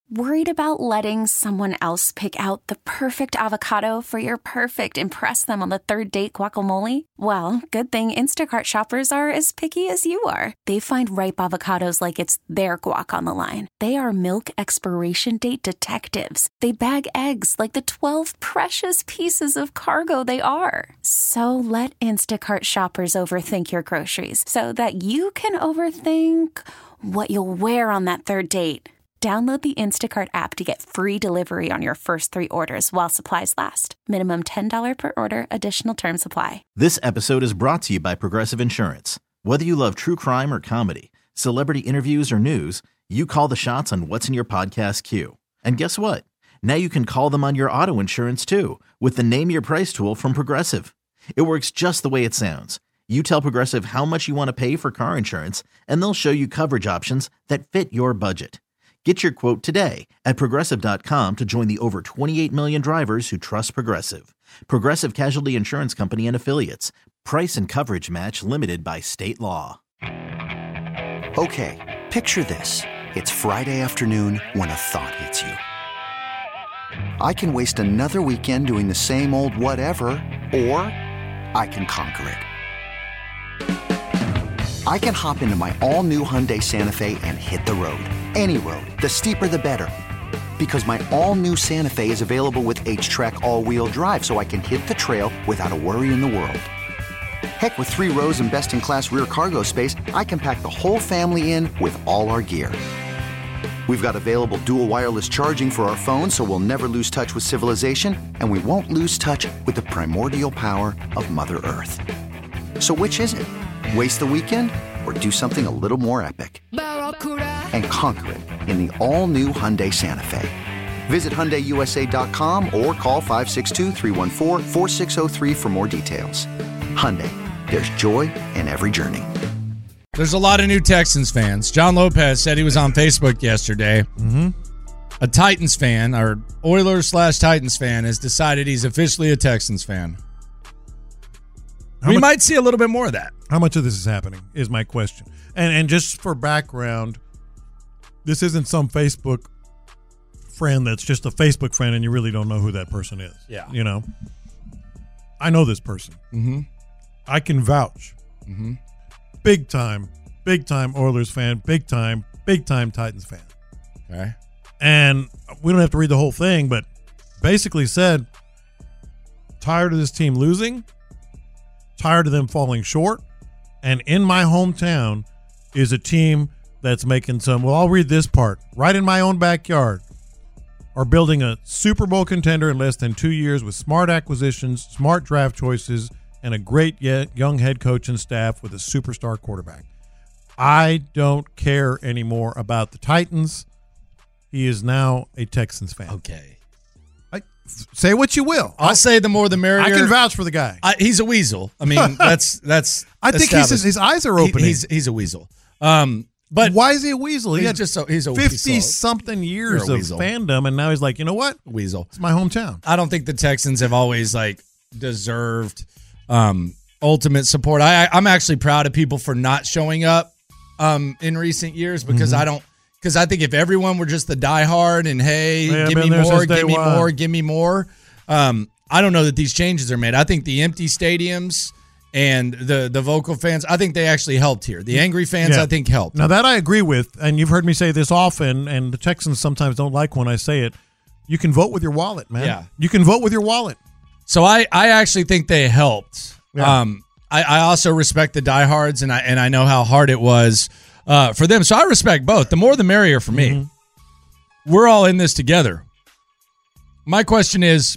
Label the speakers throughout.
Speaker 1: Worried about letting someone else pick out the perfect avocado for your perfect impress them on the third date guacamole? Well, good thing Instacart shoppers are as picky as you are. They find ripe avocados like it's their guac on the line. They are milk expiration date detectives. They bag eggs like the 12 precious pieces of cargo they are. So let Instacart shoppers overthink your groceries so that you can overthink what you'll wear on that third date. Download the Instacart app to get free delivery on your first 3 orders while supplies last. Minimum $10 per order. Additional terms apply.
Speaker 2: This episode is brought to you by Progressive Insurance. Whether you love true crime or comedy, celebrity interviews or news, you call the shots on what's in your podcast queue. And guess what? Now you can call them on your auto insurance too with the Name Your Price tool from Progressive. It works just the way it sounds. You tell Progressive how much you want to pay for car insurance, and they'll show you coverage options that fit your budget. Get your quote today at Progressive.com to join the over 28 million drivers who trust Progressive. Progressive Casualty Insurance Company and Affiliates. Price and coverage match limited by state law.
Speaker 3: Okay, picture this. It's Friday afternoon when a thought hits you. I can waste another weekend doing the same old whatever, or I can conquer it. I can hop into my all-new Hyundai Santa Fe and hit the road. Any road. The steeper, the better. Because my all-new Santa Fe is available with H-Track all-wheel drive, so I can hit the trail without a worry in the world. Heck, with 3 rows and best-in-class rear cargo space, I can pack the whole family in with all our gear. We've got available dual wireless charging for our phones, so we'll never lose touch with civilization, and we won't lose touch with the primordial power of Mother Earth. So which is it? Waste the weekend or do something a little more epic? And conquer it in the all-new Hyundai Santa Fe. Visit HyundaiUSA.com or call 562-314-4603 for more details. Hyundai, there's joy in every journey.
Speaker 4: There's a lot of new Texans fans. John Lopez said he was on Facebook yesterday. Mm-hmm. A Titans fan, or Oilers/Titans fan, has decided he's officially a Texans fan. We might see a little bit more of that.
Speaker 5: How much of this is happening is my question. And just for background, this isn't some Facebook friend that's just a Facebook friend and you really don't know who that person is.
Speaker 4: Yeah.
Speaker 5: You know? I know this person. Mm-hmm. I can vouch. Mm-hmm. Big time Oilers fan, big time Titans fan.
Speaker 4: Okay.
Speaker 5: And we don't have to read the whole thing, but basically said, tired of this team losing, tired of them falling short, and in my hometown is a team that's making some, well, I'll read this part, right in my own backyard, are building a Super Bowl contender in less than 2 years with smart acquisitions, smart draft choices, and a great young head coach and staff with a superstar quarterback. I don't care anymore about the Titans. He is now a Texans fan.
Speaker 4: Okay.
Speaker 5: Say what you will.
Speaker 4: I'll say the more the merrier.
Speaker 5: I can vouch for the guy.
Speaker 4: He's a weasel. I mean, that's.
Speaker 5: I think his eyes are opening.
Speaker 4: He's a weasel. But
Speaker 5: why is he a weasel? He's
Speaker 4: a
Speaker 5: 50-something years of fandom, and now he's like, you know what?
Speaker 4: Weasel.
Speaker 5: It's my hometown.
Speaker 4: I don't think the Texans have always deserved ultimate support. I'm actually proud of people for not showing up in recent years because Because I think if everyone were just the diehard and, hey, give me more, I don't know that these changes are made. I think the empty stadiums and the vocal fans, I think they actually helped here. The angry fans, I think, helped.
Speaker 5: Now, that I agree with, and you've heard me say this often, and the Texans sometimes don't like when I say it. You can vote with your wallet, man.
Speaker 4: Yeah.
Speaker 5: You can vote with your wallet.
Speaker 4: So I actually think they helped.
Speaker 5: Yeah.
Speaker 4: I also respect the diehards, and I know how hard it was for them. So I respect both. The more the merrier for me. Mm-hmm. We're all in this together. My question is,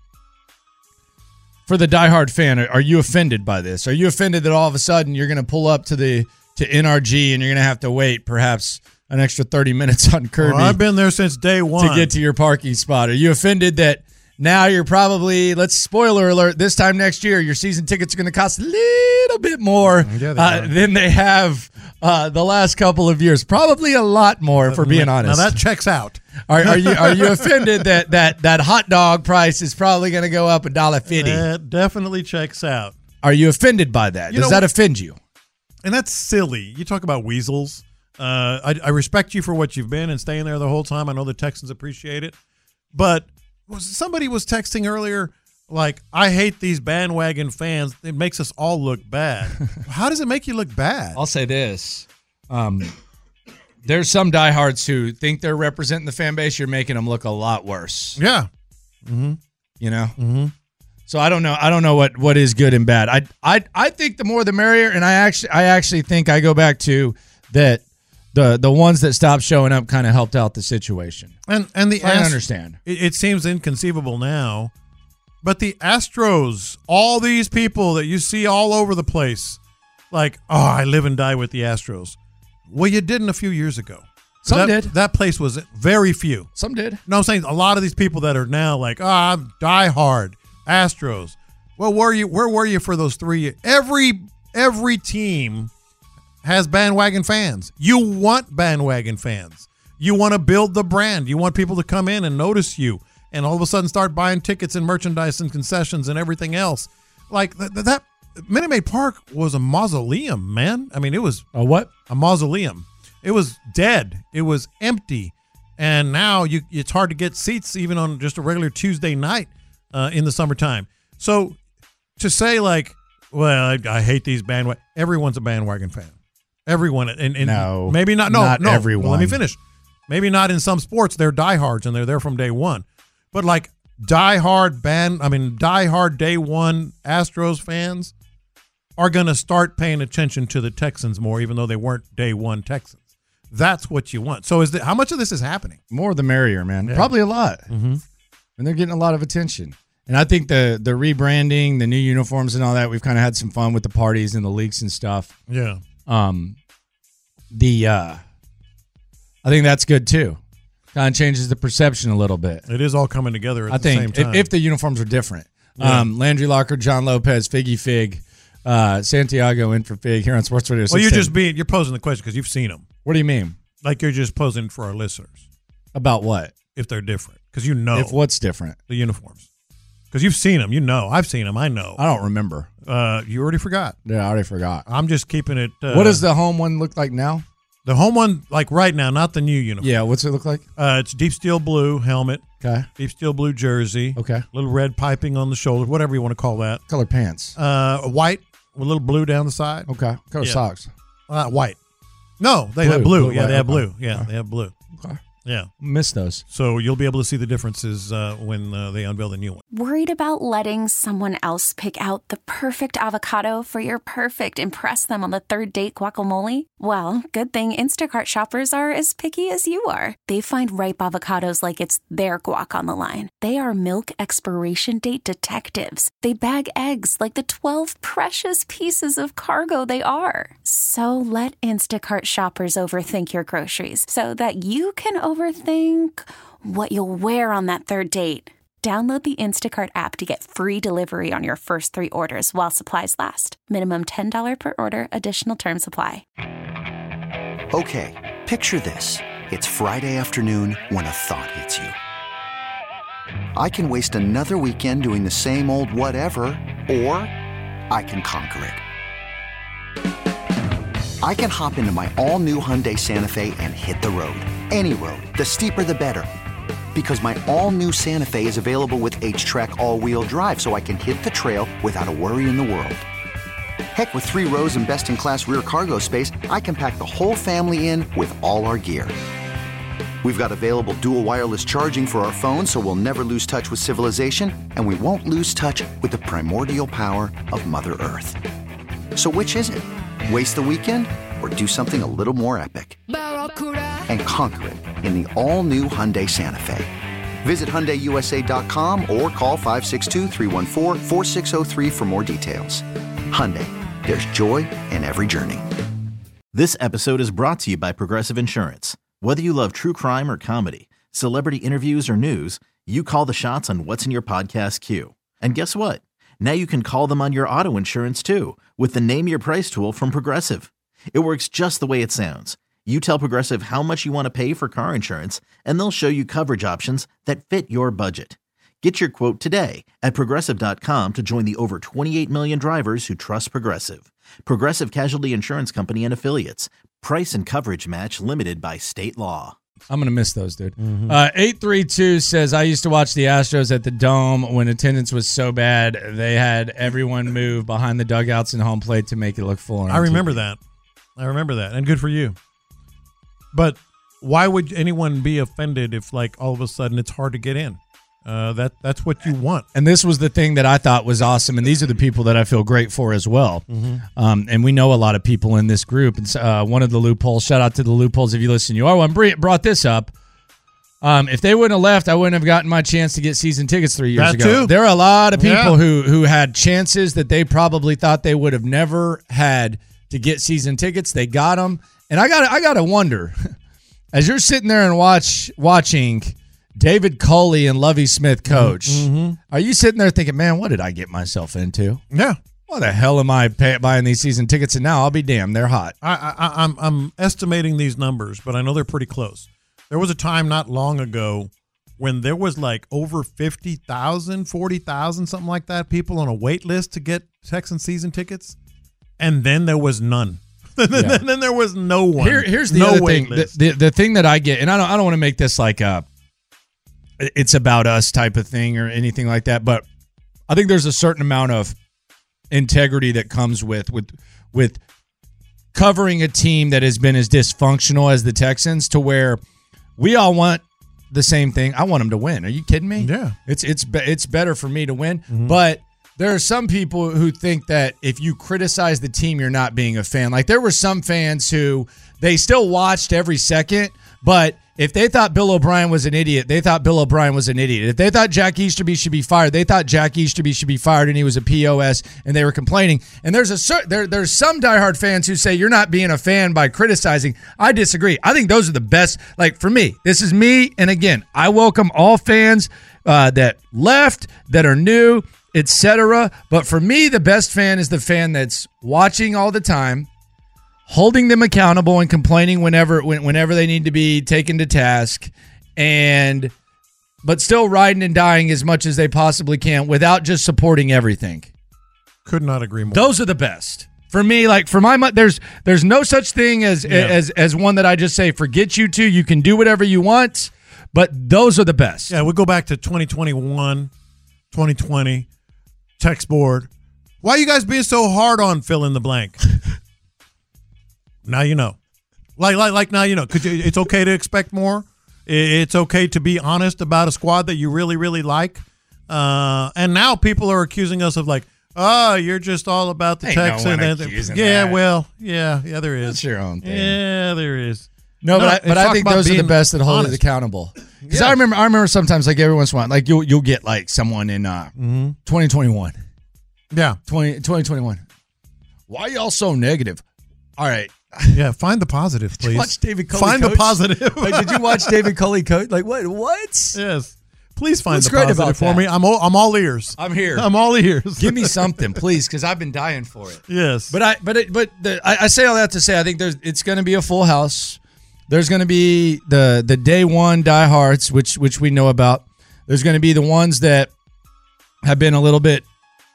Speaker 4: for the diehard fan, are you offended by this? Are you offended that all of a sudden you're going to pull up to NRG and you're going to have to wait perhaps an extra 30 minutes on Kirby?
Speaker 5: Well, I've been there since day one.
Speaker 4: To get to your parking spot. Are you offended that now you're probably, spoiler alert, this time next year, your season tickets are going to cost a little bit more than they have the last couple of years? Probably a lot more, if we're being honest.
Speaker 5: Now that checks out.
Speaker 4: Are you offended that hot dog price is probably going to go up $1.50?
Speaker 5: That definitely checks out.
Speaker 4: Are you offended by that? Does that offend you?
Speaker 5: And that's silly. You talk about weasels. I respect you for what you've been and staying there the whole time. I know the Texans appreciate it. But somebody was texting earlier, like, I hate these bandwagon fans. It makes us all look bad. How does it make you look bad?
Speaker 4: I'll say this. There's some diehards who think they're representing the fan base. You're making them look a lot worse.
Speaker 5: Yeah. Mm-hmm.
Speaker 4: You know?
Speaker 5: Mm-hmm.
Speaker 4: So I don't know what is good and bad. I think the more the merrier, and I actually think I go back to that the ones that stopped showing up kind of helped out the situation.
Speaker 5: And the
Speaker 4: I understand.
Speaker 5: It seems inconceivable now, but the Astros, all these people that you see all over the place, like, oh, I live and die with the Astros. Well, you didn't a few years ago.
Speaker 4: Some did.
Speaker 5: That place was very few.
Speaker 4: Some did.
Speaker 5: No, I'm saying a lot of these people that are now like, I'm diehard Astros. Well, where were you for those 3 years? Every team has bandwagon fans. You want bandwagon fans. You want to build the brand. You want people to come in and notice you and all of a sudden start buying tickets and merchandise and concessions and everything else. Like that Minute Maid Park was a mausoleum, man. I mean, it was
Speaker 4: a what?
Speaker 5: A mausoleum. It was dead. It was empty. And now it's hard to get seats even on just a regular Tuesday night in the summertime. So to say like, well, I hate these bandwagon. Everyone's a bandwagon fan. Everyone. And
Speaker 4: no.
Speaker 5: Maybe not. No,
Speaker 4: everyone.
Speaker 5: Well, let me finish. Maybe not in some sports. They're diehards and they're there from day one. But like diehard day one Astros fans are going to start paying attention to the Texans more, even though they weren't day one Texans. That's what you want. So how much of this is happening?
Speaker 4: More the merrier, man. Yeah. Probably a lot.
Speaker 5: Mm-hmm.
Speaker 4: And they're getting a lot of attention. And I think the rebranding, the new uniforms and all that, we've kind of had some fun with the parties and the leaks and stuff.
Speaker 5: Yeah.
Speaker 4: I think that's good too. Kind of changes the perception a little bit.
Speaker 5: It is all coming together at the same time.
Speaker 4: If the uniforms were different. Yeah. Landry Locker, John Lopez, Figgy Fig, Santiago in for Fig here on Sports Radio 610.
Speaker 5: Well, you're posing the question because you've seen them.
Speaker 4: What do you mean?
Speaker 5: Like you're just posing for our listeners.
Speaker 4: About what?
Speaker 5: If they're different. Because you know.
Speaker 4: If what's different?
Speaker 5: The uniforms. Because you've seen them. You know. I've seen them. I know.
Speaker 4: I don't remember.
Speaker 5: You already forgot.
Speaker 4: Yeah, I already forgot.
Speaker 5: I'm just keeping it.
Speaker 4: What does the home one look like now?
Speaker 5: The home one, like right now, not the new uniform.
Speaker 4: Yeah, what's it look like?
Speaker 5: It's deep steel blue helmet.
Speaker 4: Okay.
Speaker 5: Deep steel blue jersey.
Speaker 4: Okay.
Speaker 5: Little red piping on the shoulder, whatever you want to call that.
Speaker 4: Color pants.
Speaker 5: White with a little blue down the side.
Speaker 4: Okay. Color socks.
Speaker 5: White. No, they have blue. Yeah, they have
Speaker 4: okay.
Speaker 5: blue. Yeah, they have blue.
Speaker 4: Okay.
Speaker 5: Yeah.
Speaker 4: Missed those.
Speaker 5: So you'll be able to see the differences when they unveil the new one.
Speaker 1: Worried about letting someone else pick out the perfect avocado for your perfect impress them on the third date guacamole? Well, good thing Instacart shoppers are as picky as you are. They find ripe avocados like it's their guac on the line. They are milk expiration date detectives. They bag eggs like the 12 precious pieces of cargo they are. So let Instacart shoppers overthink your groceries so that you can overthink what you'll wear on that third date. Download the Instacart app to get free delivery on your first 3 orders while supplies last. Minimum $10 per order. Additional terms apply.
Speaker 3: Okay, picture this. It's Friday afternoon when a thought hits you. I can waste another weekend doing the same old whatever, or I can conquer it. I can hop into my all-new Hyundai Santa Fe and hit the road. Any road. The steeper, the better. Because my all-new Santa Fe is available with H-Track all-wheel drive, so I can hit the trail without a worry in the world. Heck, with 3 rows and best-in-class rear cargo space, I can pack the whole family in with all our gear. We've got available dual wireless charging for our phones, so we'll never lose touch with civilization, and we won't lose touch with the primordial power of Mother Earth. So which is it? Waste the weekend or do something a little more epic? And conquer it in the all-new Hyundai Santa Fe. Visit HyundaiUSA.com or call 562-314-4603 for more details. Hyundai, there's joy in every journey.
Speaker 2: This episode is brought to you by Progressive Insurance. Whether you love true crime or comedy, celebrity interviews or news, you call the shots on what's in your podcast queue. And guess what? Now you can call them on your auto insurance too with the Name Your Price tool from Progressive. It works just the way it sounds. You tell Progressive how much you want to pay for car insurance, and they'll show you coverage options that fit your budget. Get your quote today at Progressive.com to join the over 28 million drivers who trust Progressive. Progressive Casualty Insurance Company and Affiliates. Price and coverage match limited by state law.
Speaker 4: I'm going to miss those, dude. 832 says, I used to watch the Astros at the Dome when attendance was so bad, they had everyone move behind the dugouts and home plate to make it look full.
Speaker 5: I remember that. And good for you. But why would anyone be offended if, like, all of a sudden it's hard to get in? That's what you want.
Speaker 4: And this was the thing that I thought was awesome, and these are the people that I feel great for as well. And we know a lot of people in this group. And one of the loopholes, shout out to the loopholes if you listen. You are one brought this up. If they wouldn't have left, I wouldn't have gotten my chance to get season tickets 3 years ago.
Speaker 5: Too.
Speaker 4: There are a lot of people who had chances that they probably thought they would have never had to get season tickets. They got them, and I gotta wonder, as you're sitting there and watching David Culley and Lovie Smith coach, are you sitting there thinking, man, what did I get myself into?
Speaker 5: Yeah.
Speaker 4: Why the hell am I buying these season tickets? And now I'll be damned, they're hot.
Speaker 5: I'm estimating these numbers, but I know they're pretty close. There was a time not long ago when there was like over 50,000, 40,000, something like that, people on a wait list to get Texan season tickets, and then there was none. Then there was no one.
Speaker 4: Here's the other thing. The thing that I get, and I don't want to make this like it's about us type of thing or anything like that, but I think there's a certain amount of integrity that comes with covering a team that has been as dysfunctional as the Texans, to where we all want the same thing. I want them to win. Are you kidding me?
Speaker 5: Yeah.
Speaker 4: It's better for me to win, but there are some people who think that if you criticize the team, you're not being a fan. Like, there were some fans who they still watched every second, but if they thought Bill O'Brien was an idiot, they thought Bill O'Brien was an idiot. If they thought Jack Easterby should be fired, they thought Jack Easterby should be fired and he was a POS, and they were complaining. And there's some diehard fans who say you're not being a fan by criticizing. I disagree. I think those are the best. Like, for me, this is me, and again, I welcome all fans that left, that are new, etc. But for me, the best fan is the fan that's watching all the time, holding them accountable and complaining whenever they need to be taken to task, but still riding and dying as much as they possibly can without just supporting everything.
Speaker 5: Could not agree more.
Speaker 4: Those are the best. For me, like, for my there's no such thing as one that I just say, forget you two, you can do whatever you want, but those are the best.
Speaker 5: Yeah, we'll go back to 2021, 2020, text board. Why are you guys being so hard on fill in the blank? Now you know. Like now you know. It's okay to expect more. It's okay to be honest about a squad that you really, really like. And now people are accusing us of, like, oh, you're just all about the Texans. Yeah,
Speaker 4: that.
Speaker 5: Well, yeah, there is.
Speaker 4: That's your own thing.
Speaker 5: Yeah, there is.
Speaker 4: No, but I think those are the best that hold it accountable. Because I remember sometimes, like, every once in a while, like, you'll get like someone in 2021.
Speaker 5: Yeah.
Speaker 4: 2021. Why are y'all so negative? All right.
Speaker 5: Yeah, find the positive, please.
Speaker 4: Watch David Culley
Speaker 5: find
Speaker 4: coach.
Speaker 5: the positive.
Speaker 4: Like, did you watch David Culley coach? Like, what?
Speaker 5: Yes. Please find
Speaker 4: What's
Speaker 5: the
Speaker 4: great
Speaker 5: positive
Speaker 4: about
Speaker 5: for
Speaker 4: that?
Speaker 5: me. I'm all ears.
Speaker 4: I'm here.
Speaker 5: I'm all ears.
Speaker 4: Give me something, please, because I've been dying for it.
Speaker 5: Yes.
Speaker 4: But I say all that to say I think it's going to be a full house. There's going to be the day one diehards, which we know about. There's going to be the ones that have been a little bit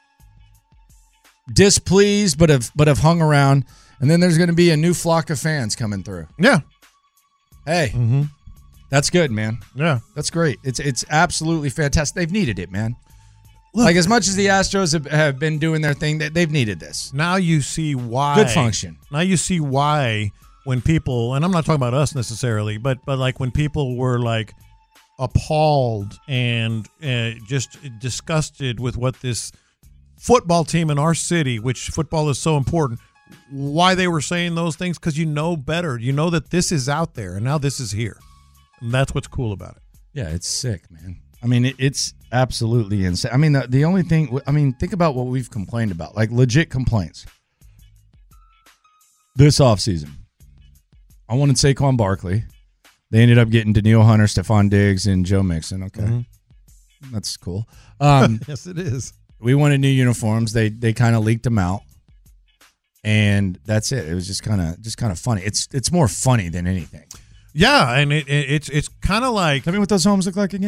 Speaker 4: displeased, but have hung around. And then there's going to be a new flock of fans coming through.
Speaker 5: Yeah.
Speaker 4: Hey, that's good, man.
Speaker 5: Yeah.
Speaker 4: That's great. It's absolutely fantastic. They've needed it, man. Look, like, as much as the Astros have been doing their thing, they've needed this.
Speaker 5: Now you see why.
Speaker 4: Good function.
Speaker 5: Now you see why when people, and I'm not talking about us necessarily, but like when people were, like, appalled and just disgusted with what this football team in our city, which football is so important, why they were saying those things, because you know better. You know that this is out there, and now this is here. And that's what's cool about it.
Speaker 4: Yeah, it's sick, man. I mean, it's absolutely insane. I mean, the only thing, think about what we've complained about, like legit complaints. This offseason, I wanted Saquon Barkley. They ended up getting Danielle Hunter, Stephon Diggs, and Joe Mixon. Okay. That's cool.
Speaker 5: Yes, it is.
Speaker 4: We wanted new uniforms. They kind of leaked them out. And that's it. It was just kind of funny. It's more funny than anything.
Speaker 5: Yeah, and it's kind of like,
Speaker 4: tell me what those homes look like again.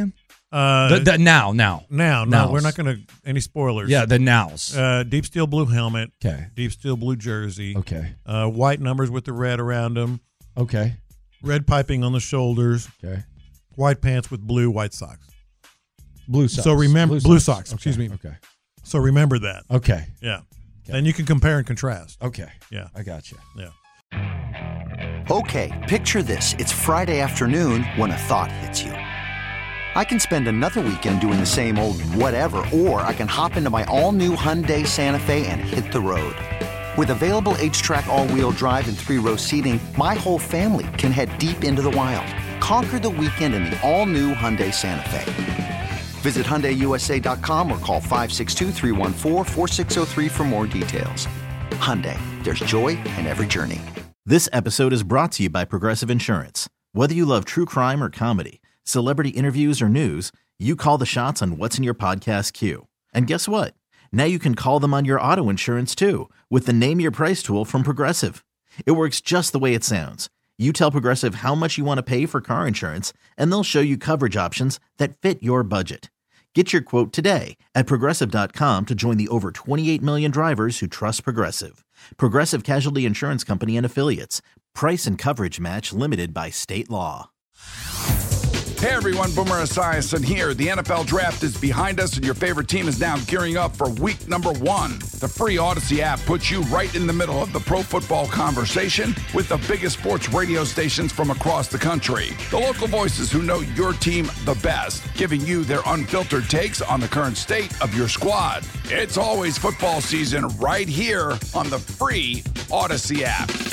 Speaker 4: The now.
Speaker 5: No,
Speaker 4: Nows.
Speaker 5: we're not going to any spoilers.
Speaker 4: Yeah, the nows.
Speaker 5: Deep steel blue helmet.
Speaker 4: Okay.
Speaker 5: Deep steel blue jersey.
Speaker 4: Okay.
Speaker 5: White numbers with the red around them.
Speaker 4: Okay.
Speaker 5: Red piping on the shoulders.
Speaker 4: Okay.
Speaker 5: White pants with blue white socks.
Speaker 4: Blue socks.
Speaker 5: So remember blue socks.
Speaker 4: Okay.
Speaker 5: Excuse me.
Speaker 4: Okay.
Speaker 5: So remember that.
Speaker 4: Okay.
Speaker 5: Yeah. Then you can compare and contrast.
Speaker 4: Okay.
Speaker 5: Yeah.
Speaker 4: I got you.
Speaker 5: Yeah.
Speaker 3: Okay, picture this. It's Friday afternoon when a thought hits you. I can spend another weekend doing the same old whatever, or I can hop into my all-new Hyundai Santa Fe and hit the road. With available H-Track all-wheel drive and 3-row seating, my whole family can head deep into the wild. Conquer the weekend in the all-new Hyundai Santa Fe. Visit HyundaiUSA.com or call 562-314-4603 for more details. Hyundai, there's joy in every journey.
Speaker 2: This episode is brought to you by Progressive Insurance. Whether you love true crime or comedy, celebrity interviews or news, you call the shots on what's in your podcast queue. And guess what? Now you can call them on your auto insurance too with the Name Your Price tool from Progressive. It works just the way it sounds. You tell Progressive how much you want to pay for car insurance, and they'll show you coverage options that fit your budget. Get your quote today at Progressive.com to join the over 28 million drivers who trust Progressive. Progressive Casualty Insurance Company and Affiliates. Price and coverage match limited by state law.
Speaker 6: Hey everyone, Boomer Esiason here. The NFL Draft is behind us and your favorite team is now gearing up for week number 1. The free Odyssey app puts you right in the middle of the pro football conversation with the biggest sports radio stations from across the country. The local voices who know your team the best, giving you their unfiltered takes on the current state of your squad. It's always football season right here on the free Odyssey app.